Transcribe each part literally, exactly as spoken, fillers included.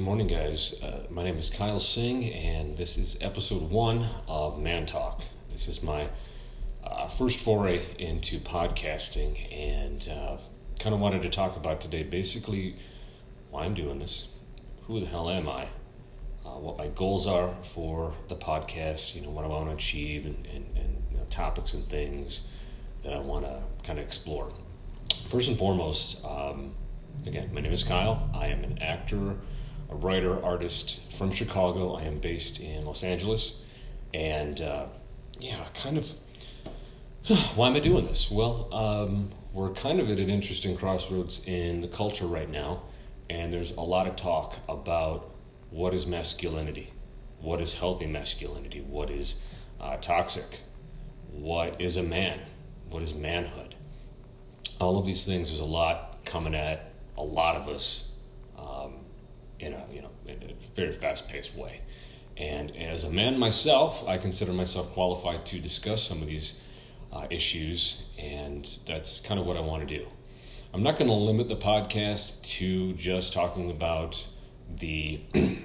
morning, guys. Uh, my name is Kyle Singh, and this is episode one of Man Talk. This is my uh, first foray into podcasting, and uh, kind of wanted to talk about today basically why I'm doing this, who the hell am I, uh, what my goals are for the podcast, you know, what I want to achieve, and, and, and you know, topics and things that I want to kind of explore. First and foremost, um, again, my name is Kyle. I am an actor, a writer, artist from Chicago. I am based in Los Angeles. And, uh, yeah, kind of, why am I doing this? Well, um, we're kind of at an interesting crossroads in the culture right now. And there's a lot of talk about what is masculinity, what is healthy masculinity, what is uh, toxic, what is a man, what is manhood. All of these things, there's a lot coming at a lot of us um, in a you know in a very fast-paced way. And as a man myself, I consider myself qualified to discuss some of these uh, issues, and that's kind of what I want to do. I'm not going to limit the podcast to just talking about the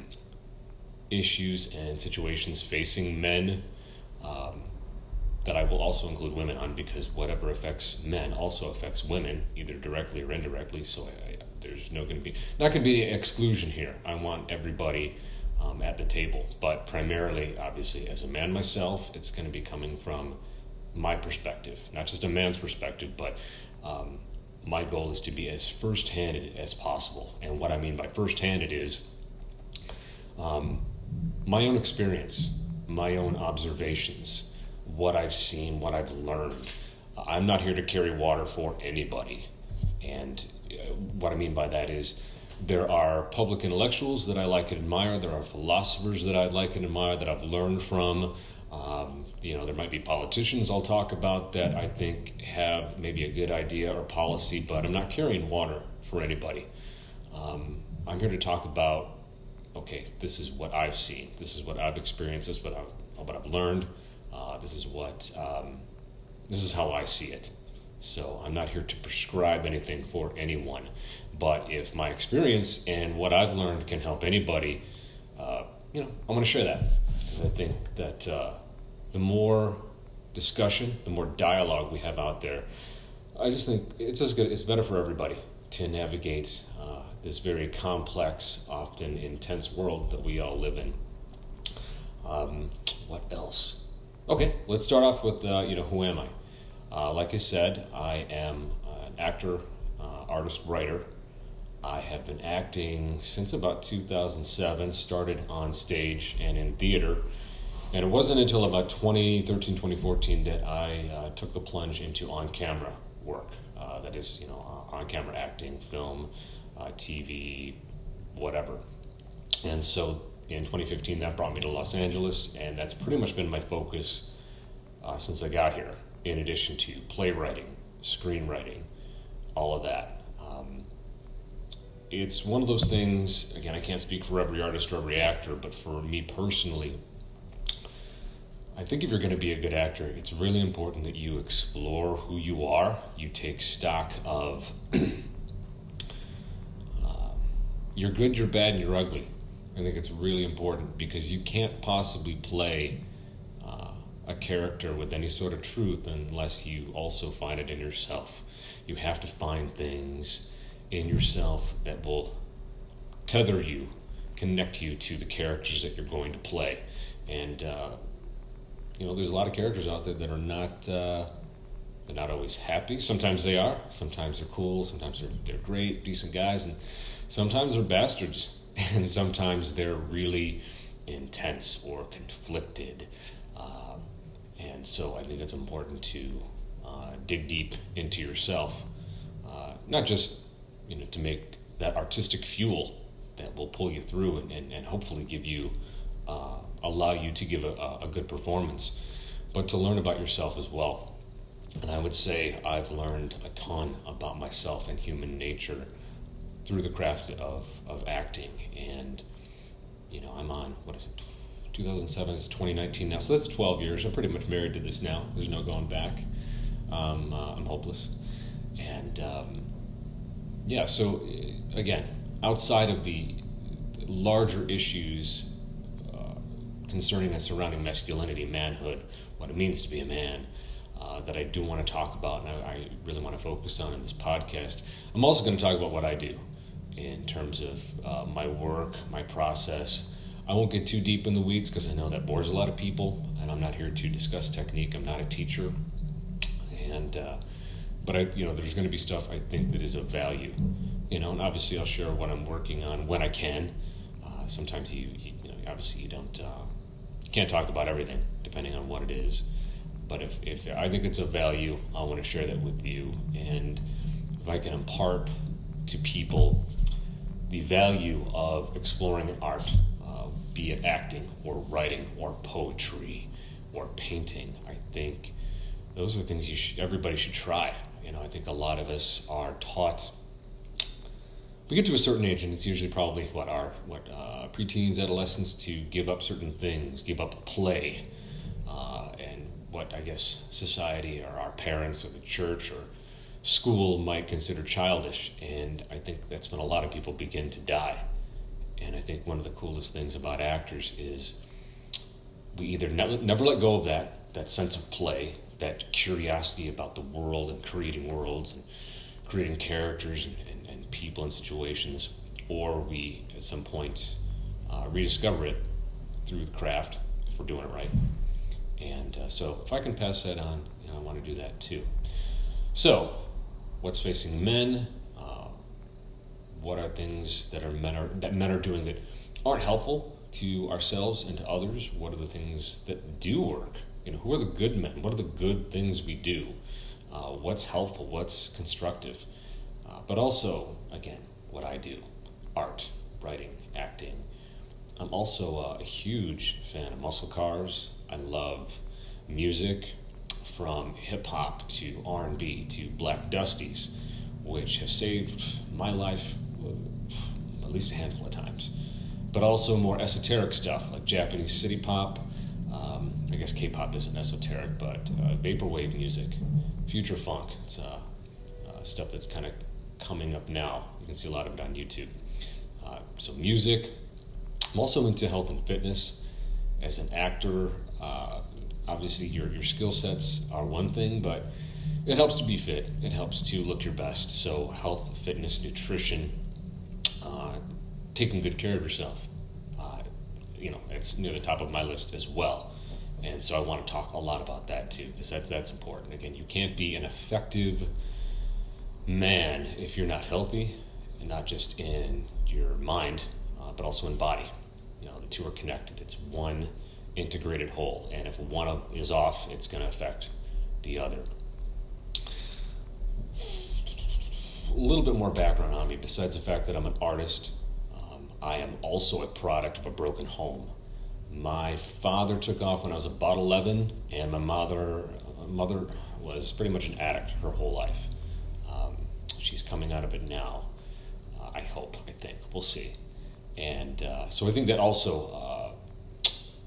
issues and situations facing men, um, that I will also include women on, because whatever affects men also affects women, either directly or indirectly. So I, I, there's no going to be not going to be an exclusion here. I want everybody um, at the table, but primarily, obviously, as a man myself, it's going to be coming from my perspective, not just a man's perspective, but um, my goal is to be as first-handed as possible. And what I mean by first-handed is um, my own experience, my own observations, what I've seen, what I've learned. I'm not here to carry water for anybody. And uh, what I mean by that is there are public intellectuals that I like and admire. There are philosophers that I like and admire that I've learned from. Um, you know, there might be politicians I'll talk about that I think have maybe a good idea or policy, but I'm not carrying water for anybody. Um, I'm here to talk about, okay, this is what I've seen. This is what I've experienced. This is what I've, what I've learned. Uh, this is what, um, this is how I see it. So I'm not here to prescribe anything for anyone. But if my experience and what I've learned can help anybody, uh, you know, I want to share that. Because I think that uh, the more discussion, the more dialogue we have out there, I just think it's as good, it's better for everybody to navigate uh, this very complex, often intense world that we all live in. Um, what else? Okay, let's start off with, uh, you know, who am I? Uh, like I said, I am an actor, uh, artist, writer. I have been acting since about two thousand seven, started on stage and in theater. And it wasn't until about twenty thirteen, twenty fourteen that I uh, took the plunge into on-camera work. Uh, that is, you know, on-camera acting, film, uh, T V, whatever. And so in twenty fifteen, that brought me to Los Angeles, and that's pretty much been my focus uh, since I got here, in addition to playwriting, screenwriting, all of that. Um, it's one of those things, again, I can't speak for every artist or every actor, but for me personally, I think if you're going to be a good actor, it's really important that you explore who you are. You take stock of uh, you're good, you're bad, and you're ugly. I think it's really important, because you can't possibly play uh, a character with any sort of truth unless you also find it in yourself. You have to find things in yourself that will tether you, connect you to the characters that you're going to play. And, uh, you know, there's a lot of characters out there that are not, uh, they're not always happy. Sometimes they are. Sometimes they're cool. Sometimes they're, they're great, decent guys. And sometimes they're bastards. And sometimes they're really intense or conflicted. Um, and so I think it's important to uh, dig deep into yourself, uh, not just, you know, to make that artistic fuel that will pull you through and, and, and hopefully give you, uh, allow you to give a, a good performance, but to learn about yourself as well. And I would say I've learned a ton about myself and human nature through the craft of, of acting. And, you know, I'm on, what is it, two thousand seven, it's twenty nineteen now, so that's twelve years. I'm pretty much married to this now. There's no going back. Um, uh, I'm hopeless. And, um, yeah, so, again, outside of the larger issues uh, concerning and surrounding masculinity, manhood, what it means to be a man, uh, that I do want to talk about, and I, I really want to focus on in this podcast. I'm also going to talk about what I do in terms of uh, my work, my process. I won't get too deep in the weeds because I know that bores a lot of people, and I'm not here to discuss technique. I'm not a teacher, and uh, but I, you know, there's going to be stuff I think that is of value, you know, and obviously I'll share what I'm working on when I can. Uh, sometimes you, you, you know, obviously you don't, uh, you can't talk about everything depending on what it is. But if, if I think it's of value, I want to share that with you, and if I can impart to people the value of exploring art, uh, be it acting or writing or poetry or painting, I think those are things you should, everybody should try. You know, I think a lot of us are taught. We get to a certain age, and it's usually probably what our what uh, preteens, adolescents, to give up certain things, give up play, uh, and what I guess society or our parents or the church or school might consider childish. And I think that's when a lot of people begin to die. And I think one of the coolest things about actors is we either never, never let go of that, that sense of play, that curiosity about the world and creating worlds and creating characters and, and, and people and situations, or we at some point uh, rediscover it through the craft if we're doing it right. And uh, so if I can pass that on, you know, I want to do that too. So what's facing men? Uh, what are things that are men are that men are doing that aren't helpful to ourselves and to others? What are the things that do work? You know, who are the good men? What are the good things we do? Uh, what's helpful? What's constructive? Uh, but also, again, what I do: art, writing, acting. I'm also uh, a huge fan of muscle cars. I love music, from hip hop to R and B to Black Dusties, which have saved my life at least a handful of times. But also more esoteric stuff like Japanese city pop. Um, I guess K-pop isn't esoteric, but uh, vaporwave music, future funk. It's uh, uh, stuff that's kind of coming up now. You can see a lot of it on YouTube. Uh, so music. I'm also into health and fitness. As an actor, uh, obviously your, your skill sets are one thing, but it helps to be fit. It helps to look your best. So health, fitness, nutrition, uh, taking good care of yourself. Uh, you know, it's near the top of my list as well. And so I want to talk a lot about that too, because that's, that's important. Again, you can't be an effective man if you're not healthy, and not just in your mind, uh, but also in body. You know, the two are connected. It's one integrated whole, and if one of is off, it's going to affect the other. A little bit more background on me, besides the fact that I'm an artist. um, I am also a product of a broken home. My father took off when I was about eleven, and my mother my mother was pretty much an addict her whole life. Um, she's coming out of it now, uh, I hope, I think. We'll see. And uh, so I think that also uh,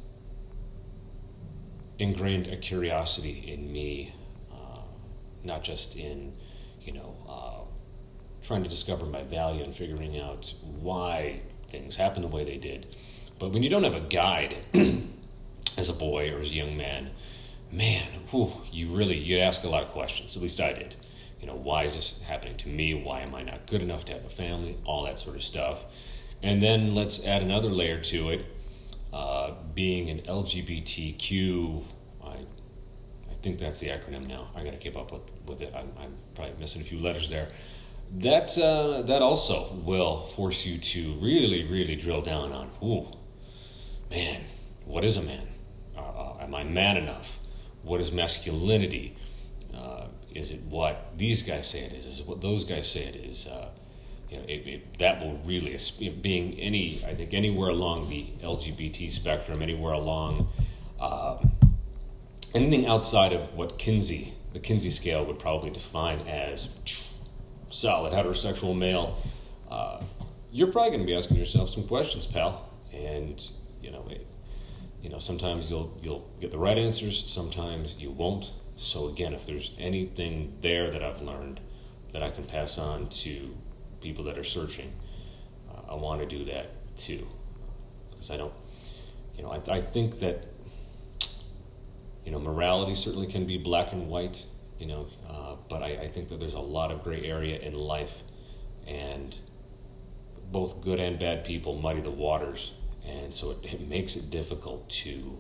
ingrained a curiosity in me, uh, not just in, you know, uh, trying to discover my value and figuring out why things happen the way they did. But when you don't have a guide as a boy or as a young man, man, whew, you really, you ask a lot of questions. At least I did. You know, why is this happening to me? Why am I not good enough to have a family? All that sort of stuff. And then let's add another layer to it. Uh, being an L G B T Q, I, I think that's the acronym now. I got to keep up with, with it. I'm, I'm probably missing a few letters there. That uh, that also will force you to really, really drill down on, ooh, man, what is a man? Uh, uh, am I man enough? What is masculinity? Uh, is it what these guys say it is? Is it what those guys say it is? Uh, you know, it, it, that will really, being any, I think anywhere along the L G B T spectrum, anywhere along um, anything outside of what Kinsey, the Kinsey scale would probably define as solid heterosexual male, uh, you're probably going to be asking yourself some questions, pal. And you know, it, you know, sometimes you'll you'll get the right answers, sometimes you won't. So again, if there's anything there that I've learned that I can pass on to people that are searching, uh, I want to do that. too, because I don't, you know, I, I think that, you know, morality certainly can be black and white, you know, uh, but I, I think that there's a lot of gray area in life, and both good and bad people muddy the waters, and so it, it makes it difficult to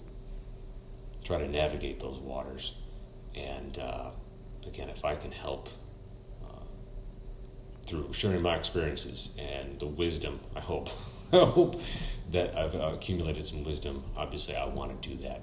try to navigate those waters. And uh, again, if I can help uh, through sharing my experiences and the wisdom, I hope, I hope that I've uh, accumulated some wisdom. Obviously, I want to do that.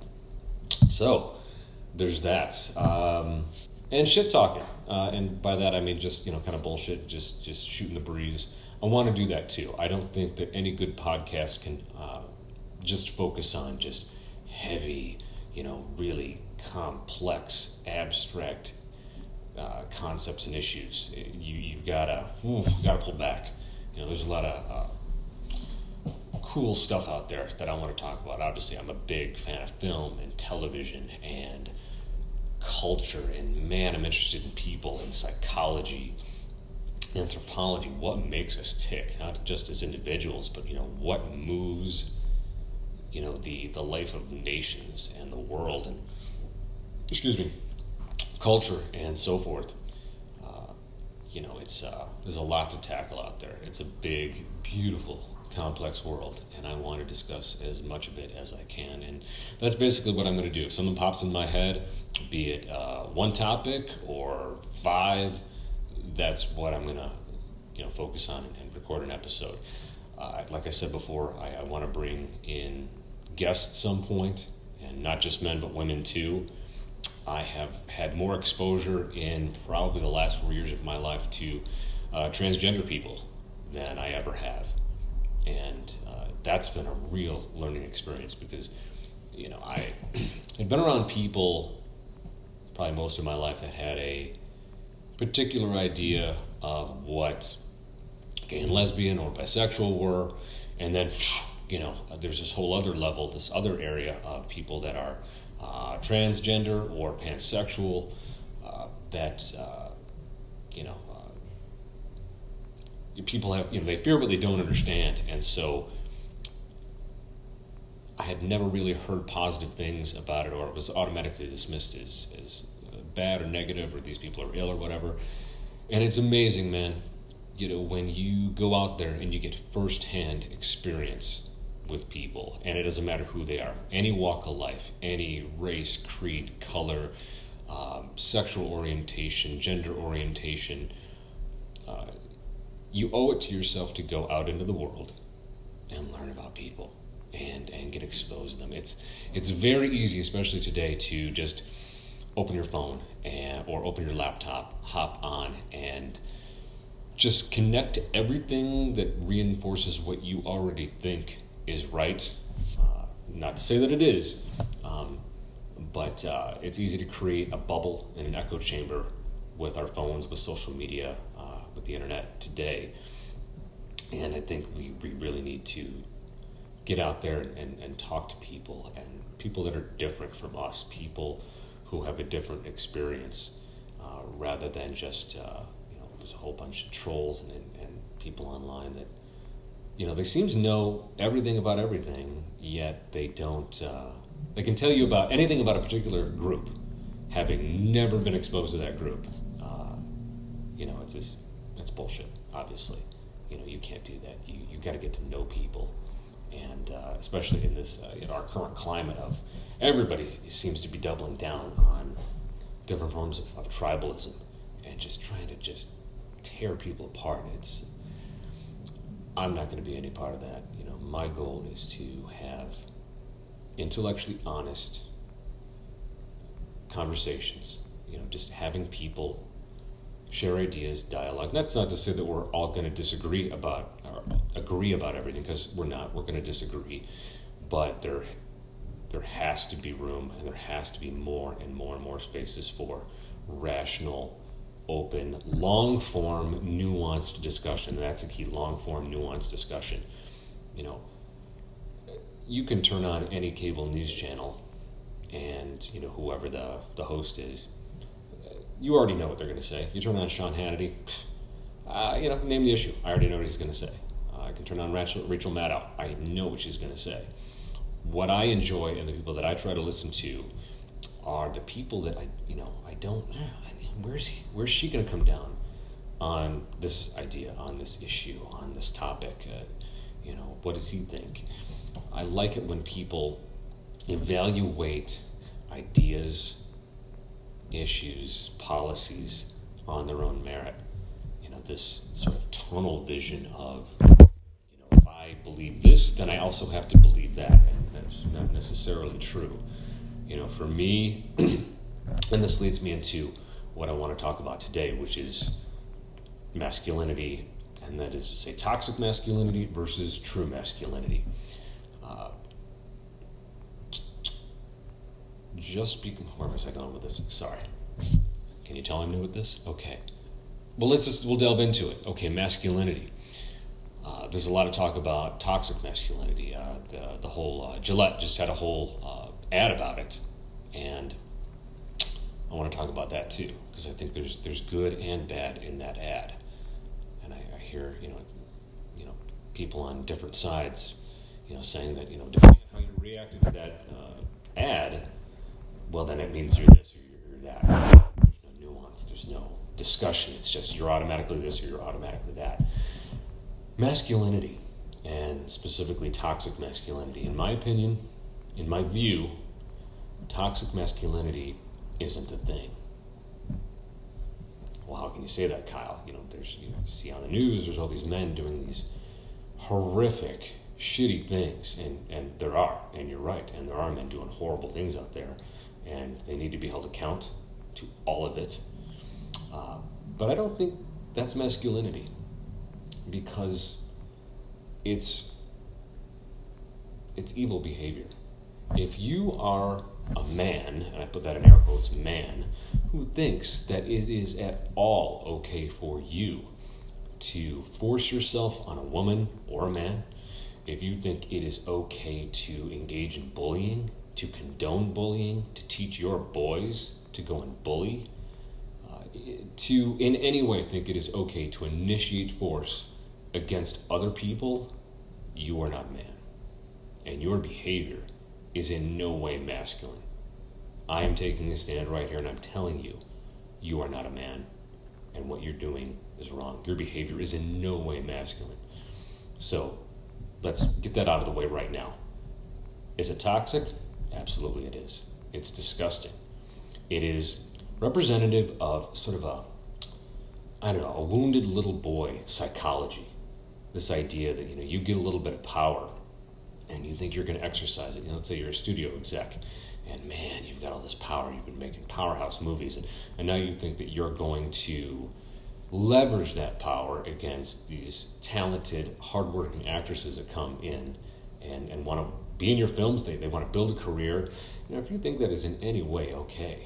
So there's that. Um, and shit talking. Uh, and by that, I mean just, you know, kind of bullshit, just, just shooting the breeze. I want to do that too. I don't think that any good podcast can uh, just focus on just heavy, you know, really complex, abstract uh, concepts and issues. You, you've gotta, ooh, gotta pull back. You know, there's a lot of uh, cool stuff out there that I want to talk about. Obviously, I'm a big fan of film and television and culture, and man, I'm interested in people and psychology, anthropology, what makes us tick, not just as individuals, but, you know, what moves, you know, the, the life of nations and the world, and, excuse me, culture and so forth. Uh, you know, it's, uh, there's a lot to tackle out there. It's a big, beautiful, complex world, and I want to discuss as much of it as I can, and that's basically what I'm going to do. If something pops in my head, be it uh, one topic or five, that's what I'm going to, you know, focus on and, and record an episode. Uh, like I said before, I, I want to bring in guests at some point, and not just men, but women too. I have had more exposure in probably the last four years of my life to uh, transgender people than I ever have. And uh, that's been a real learning experience, because, you know, I had been around people probably most of my life that had a particular idea of what gay and lesbian or bisexual were, and then, you know, there's this whole other level, this other area of people that are uh, transgender or pansexual, uh, that, uh, you know, uh, people have, you know, they fear what they don't understand, and so I had never really heard positive things about it, or it was automatically dismissed as, as bad or negative, or these people are ill or whatever. And it's amazing, man, you know, when you go out there and you get firsthand experience with people, and it doesn't matter who they are, any walk of life, any race, creed, color, um, sexual orientation, gender orientation, uh, you owe it to yourself to go out into the world and learn about people and, and get exposed to them. It's, it's very easy, especially today, to just open your phone and or open your laptop, hop on, and just connect to everything that reinforces what you already think is right. Uh, not to say that it is, um, but uh, it's easy to create a bubble and an echo chamber with our phones, with social media, uh, with the internet today. And I think we, we really need to get out there and, and talk to people, and people that are different from us, people who have a different experience, uh, rather than just, uh, you know, there's a whole bunch of trolls and, and people online that, you know, they seem to know everything about everything, yet they don't, uh, they can tell you about anything about a particular group, having never been exposed to that group. Uh, you know, it's just, it's bullshit, obviously. You know, you can't do that. You, you got to get to know people. And uh, especially in this, uh, in our current climate of everybody seems to be doubling down on different forms of, of tribalism and just trying to just tear people apart. It's, I'm not going to be any part of that. You know, my goal is to have intellectually honest conversations. You know, just having people share ideas, dialogue. That's not to say that we're all going to disagree about or agree about everything, because we're not. We're going to disagree, but there, there has to be room, and there has to be more and more and more spaces for rational, open, long-form, nuanced discussion. And that's a key: long-form, nuanced discussion. You know, you can turn on any cable news channel, and you know whoever the the host is, you already know what they're going to say. You turn on Sean Hannity, uh, you know, name the issue. I already know what he's going to say. Uh, I can turn on Rachel, Rachel Maddow. I know what she's going to say. What I enjoy and the people that I try to listen to are the people that I, you know, I don't, where's he, where's she going to come down on this idea, on this issue, on this topic? Uh, you know, what does he think? I like it when people evaluate ideas, issues, policies on their own merit. You know, this sort of tunnel vision of, you know, if I believe this, then I also have to believe that, and that's not necessarily true. You know, for me, and this leads me into what I want to talk about today, which is masculinity, and that is to say toxic masculinity versus true masculinity. Uh, just speaking, where was I going with this? Sorry. Can you tell I'm new with this? Okay. Well, let's just, we'll delve into it. Okay, masculinity. Uh, there's a lot of talk about toxic masculinity. Uh, the, the whole, uh, Gillette just had a whole uh, ad about it. And I want to talk about that too, because I think there's there's good and bad in that ad. And I, I hear, you know, you know, people on different sides, you know, saying that, you know, depending on how you reacted to that uh, ad, well, then it means you're this or you're, you're that. There's no nuance. There's no discussion. It's just you're automatically this or you're automatically that. Masculinity, and specifically toxic masculinity, in my opinion, in my view, toxic masculinity isn't a thing. Well, how can you say that, Kyle? You know, there's, you know, you see on the news, there's all these men doing these horrific, shitty things, and, and there are, and you're right, and there are men doing horrible things out there, and they need to be held account to all of it. Uh, but I don't think that's masculinity, because it's it's evil behavior. If you are a man, and I put that in air quotes, man, who thinks that it is at all okay for you to force yourself on a woman or a man, if you think it is okay to engage in bullying, to condone bullying, to teach your boys to go and bully, uh, to in any way think it is okay to initiate force against other people, you are not man. And your behavior is in no way masculine. I am taking a stand right here and I'm telling you, you are not a man, and what you're doing is wrong. Your behavior is in no way masculine. So let's get that out of the way right now. Is it toxic? Absolutely it is. It's disgusting. It is representative of sort of a, I don't know, a wounded little boy psychology. This idea that, you know, you get a little bit of power and you think you're going to exercise it. You know, let's say you're a studio exec, and man, you've got all this power. You've been making powerhouse movies, and, and now you think that you're going to leverage that power against these talented, hardworking actresses that come in and, and want to be in your films. They, they want to build a career. You know, if you think that is in any way okay,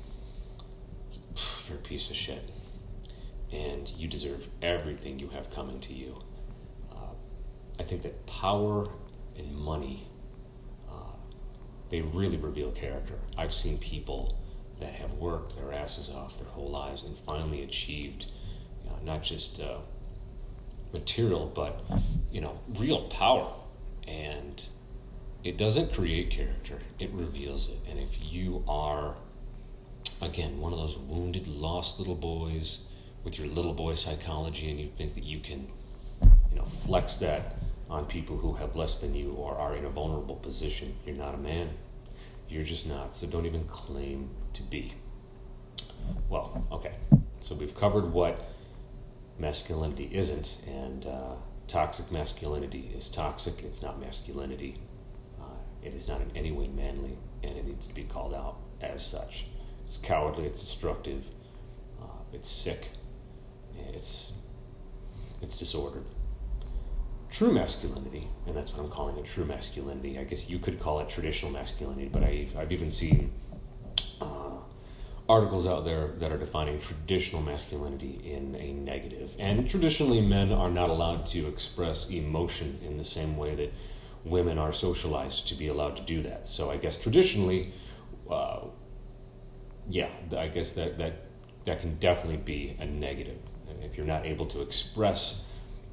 you're a piece of shit. And you deserve everything you have coming to you. Uh, I think that power and money, uh, they really reveal character. I've seen people that have worked their asses off their whole lives and finally achieved, you know, not just uh, material, but, you know, real power. And it doesn't create character, it reveals it. And if you are, again, one of those wounded, lost little boys with your little boy psychology, and you think that you can, you know, flex that on people who have less than you or are in a vulnerable position, you're not a man. You're just not. So don't even claim to be. Well, okay. So we've covered what masculinity isn't, and uh, toxic masculinity is toxic. It's not masculinity. Uh, it is not in any way manly, and it needs to be called out as such. It's cowardly. It's destructive. Uh, it's sick. It's it's disordered. True masculinity, and that's what I'm calling it, true masculinity. I guess you could call it traditional masculinity, but I've, I've even seen uh, articles out there that are defining traditional masculinity in a negative. And traditionally, men are not allowed to express emotion in the same way that women are socialized to be allowed to do that. So I guess traditionally, uh, yeah, I guess that, that that can definitely be a negative. If you're not able to express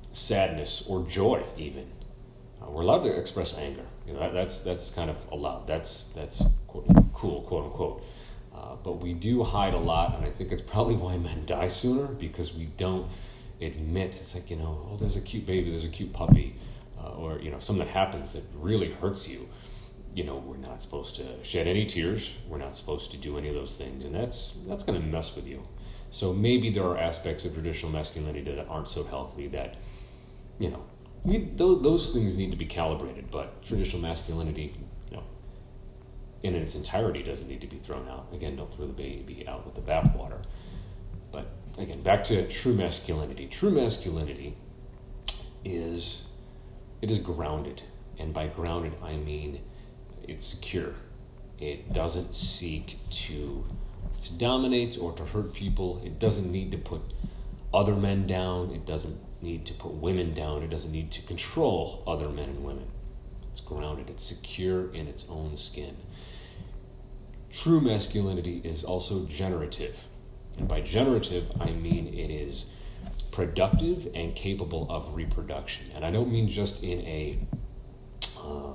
sadness or joy even. Uh, we're allowed to express anger. You know, that, that's that's kind of allowed. That's that's quote, cool, quote unquote. Uh, but we do hide a lot, and I think it's probably why men die sooner, because we don't admit. It's like, you know, oh, there's a cute baby, there's a cute puppy, uh, or, you know, something that happens that really hurts you. You know, we're not supposed to shed any tears. We're not supposed to do any of those things, and that's that's going to mess with you. So maybe there are aspects of traditional masculinity that aren't so healthy that, you know, we, those, those things need to be calibrated, but traditional masculinity, you know, in its entirety doesn't need to be thrown out. Again, don't throw the baby out with the bathwater. But again, back to true masculinity. True masculinity is, it is grounded. And by grounded, I mean it's secure. It doesn't seek to, to dominate or to hurt people. It doesn't need to put other men down. It doesn't need to put women down. It doesn't need to control other men and women. It's grounded. It's secure in its own skin. True masculinity is also generative. And by generative, I mean it is productive and capable of reproduction. And I don't mean just in a uh,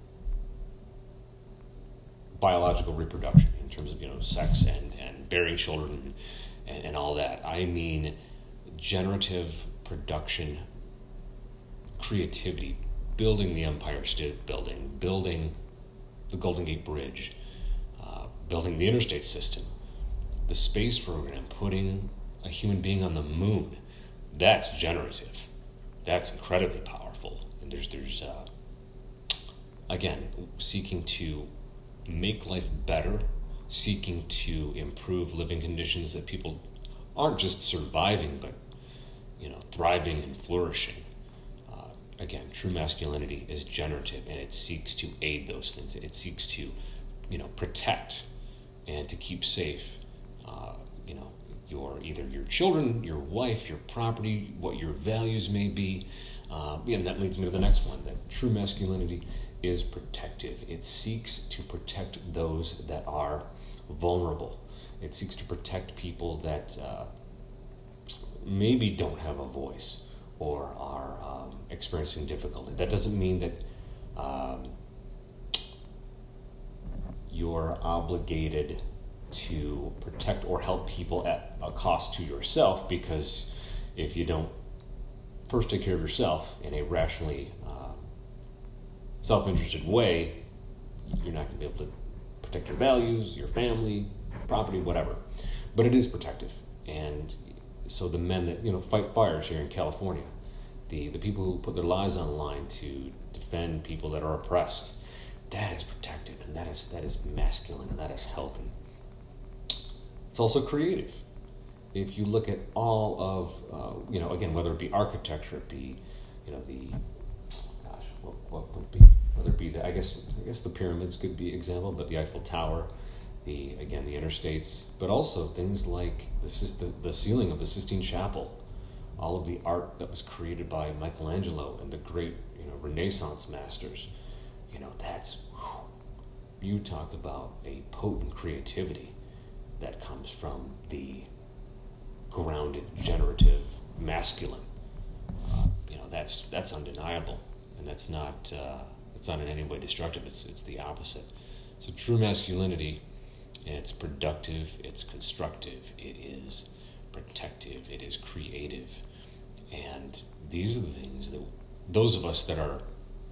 biological reproduction in terms of, you know, sex and, and bearing children and, and all that. I mean generative production, creativity, building the Empire State Building, building the Golden Gate Bridge, uh, building the interstate system, the space program, putting a human being on the moon. That's generative. That's incredibly powerful. And there's, there's uh, again, seeking to make life better, seeking to improve living conditions that people aren't just surviving, but, you know, thriving and flourishing. Uh, again, true masculinity is generative, and it seeks to aid those things. It seeks to, you know, protect and to keep safe, uh, you know, your either your children, your wife, your property, what your values may be. Uh, and that leads me to the next one, that true masculinity is protective. It seeks to protect those that are vulnerable. It seeks to protect people that uh, maybe don't have a voice or are um, experiencing difficulty. That doesn't mean that um, you're obligated to protect or help people at a cost to yourself, because if you don't first take care of yourself in a rationally uh, self-interested way, you're not going to be able to protect your values, your family, property, whatever. But it is protective. And so the men that, you know, fight fires here in California, the, the people who put their lives on the line to defend people that are oppressed, that is protective, and that is that is masculine, and that is healthy. It's also creative. If you look at all of, uh, you know, again, whether it be architecture, it be, you know, the, gosh, what, what would it be? Whether it be, the, I guess, I guess the pyramids could be an example, but the Eiffel Tower, the, again, the interstates, but also things like the, the, the ceiling of the Sistine Chapel, all of the art that was created by Michelangelo and the great, you know, Renaissance masters. You know, that's, whew, you talk about a potent creativity that comes from the grounded, generative, masculine. Uh, you know, that's that's undeniable, and that's not uh, it's not in any way destructive. It's it's the opposite. So true masculinity, it's productive, it's constructive, it is protective, it is creative, and these are the things that those of us that are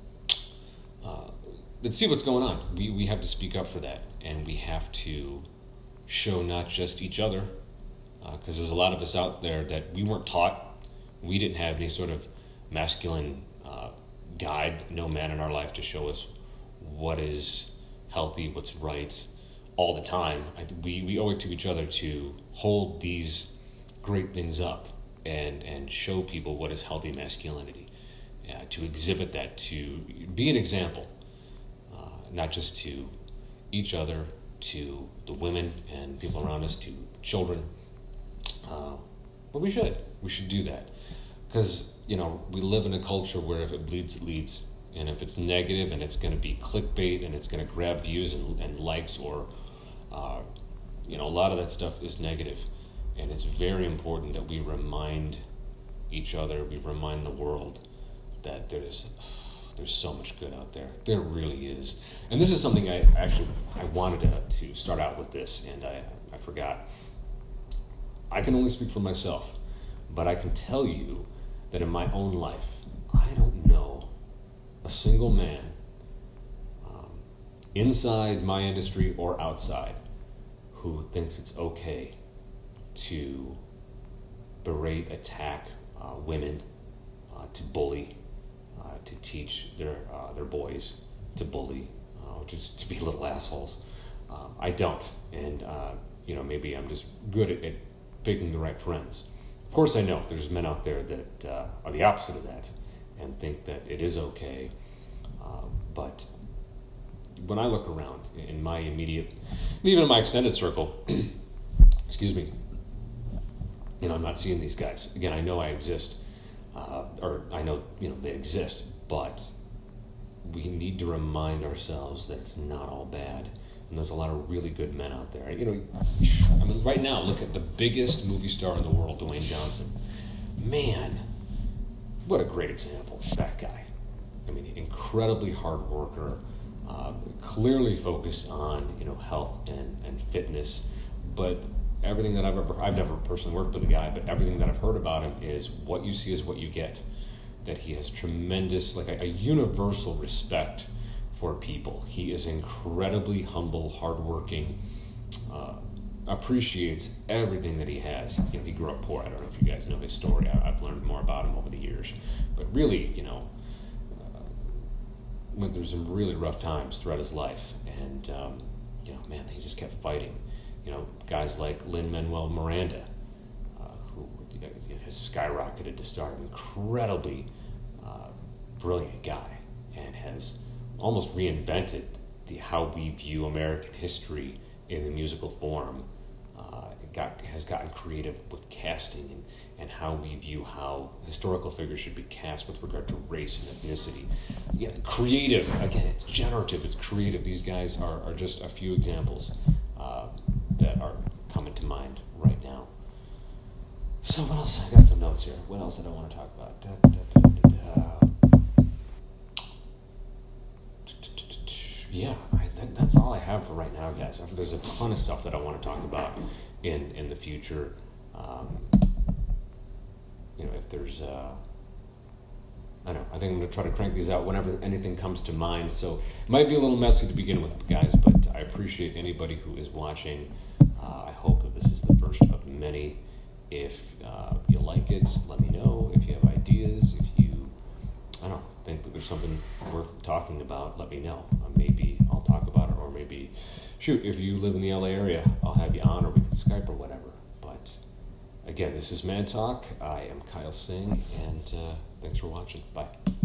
uh, that see what's going on, we we have to speak up for that, and we have to show not just each other, because uh, there's a lot of us out there that we weren't taught. We didn't have any sort of masculine uh, guide, no man in our life to show us what is healthy, what's right, all the time. I, we, we owe it to each other to hold these great things up and, and show people what is healthy masculinity, uh, to exhibit that, to be an example, uh, not just to each other, to the women and people around us, to children. Uh, but we should. We should do that. Because, you know, we live in a culture where if it bleeds, it leads. And if it's negative and it's going to be clickbait and it's going to grab views and, and likes or, uh, you know, a lot of that stuff is negative. And it's very important that we remind each other. We remind the world that there's there's so much good out there. There really is. And this is something I actually I wanted to, to start out with this, and I I forgot. I can only speak for myself, but I can tell you that in my own life, I don't know a single man um, inside my industry or outside who thinks it's okay to berate, attack uh, women, uh, to bully, uh, to teach their uh, their boys to bully, uh, just to be little assholes. Uh, I don't, and uh, you know, maybe I'm just good at, at picking the right friends. Of course, I know there's men out there that uh, are the opposite of that and think that it is okay. Uh, but when I look around in my immediate, even in my extended circle, excuse me, you know, I'm not seeing these guys. Again, I know I exist, uh, or I know, you know, they exist, but we need to remind ourselves that it's not all bad. And there's a lot of really good men out there. You know, I mean, right now, look at the biggest movie star in the world, Dwayne Johnson. Man, what a great example, that guy. I mean, incredibly hard worker, uh, clearly focused on, you know, health and, and fitness. But everything that I've ever, I've never personally worked with the guy, but everything that I've heard about him is what you see is what you get. That he has tremendous, like a, a universal respect for people. He is incredibly humble, hardworking, uh, appreciates everything that he has. You know, he grew up poor. I don't know if you guys know his story. I, I've learned more about him over the years. But really, you know, uh, went through some really rough times throughout his life. And, um, you know, man, he just kept fighting. You know, guys like Lin-Manuel Miranda, uh, who you know, has skyrocketed to stardom, incredibly uh, brilliant guy, and has almost reinvented the how we view American history in the musical form. Uh, got has gotten creative with casting and, and how we view how historical figures should be cast with regard to race and ethnicity. Yeah, creative. Again, it's generative. It's creative. These guys are, are just a few examples uh, that are coming to mind right now. So what else? I got some notes here. What else did I want to talk about? Da, da, da, da, da. Yeah, I, that, that's all I have for right now, guys. There's a ton of stuff that I want to talk about in, in the future. Um, you know, if there's, uh, I don't know, I think I'm going to try to crank these out whenever anything comes to mind. So it might be a little messy to begin with, guys, but I appreciate anybody who is watching. Uh, I hope that this is the first of many. If uh, you like it, let me know. If you have ideas, if you, I don't know, think that there's something worth talking about, let me know. Uh, maybe I'll talk about it, or maybe, shoot, if you live in the L A area, I'll have you on, or we can Skype or whatever. But again, this is Man Talk. I am Kyle Singh, and uh, thanks for watching. Bye.